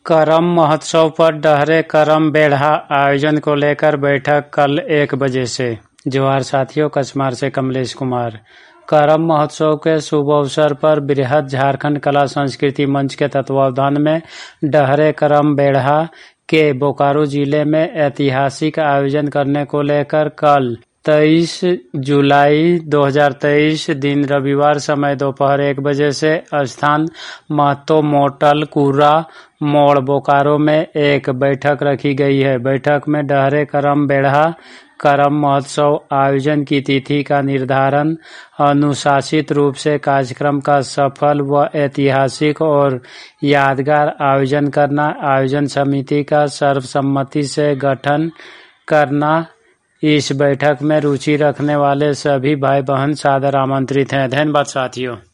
करम महोत्सव पर डहरे करम बेढ़ा आयोजन को लेकर बैठक कल 1 बजे से। जोहार साथियों, कचमार से कमलेश कुमार। करम महोत्सव के शुभ अवसर पर बृहद झारखंड कला संस्कृति मंच के तत्वावधान में डहरे करम बेढ़ा के बोकारो जिले में ऐतिहासिक आयोजन करने को लेकर कल 23 जुलाई 2023 दिन रविवार समय दोपहर 1 बजे से स्थान महतो मोटल कुरा मोड़ बोकारो में एक बैठक रखी गई है। बैठक में डहरे करम बेढ़ा करम महोत्सव आयोजन की तिथि का निर्धारण, अनुशासित रूप से कार्यक्रम का सफल व ऐतिहासिक और यादगार आयोजन करना, आयोजन समिति का सर्वसम्मति से गठन करना। इस बैठक में रुचि रखने वाले सभी भाई बहन सादर आमंत्रित हैं। धन्यवाद साथियों।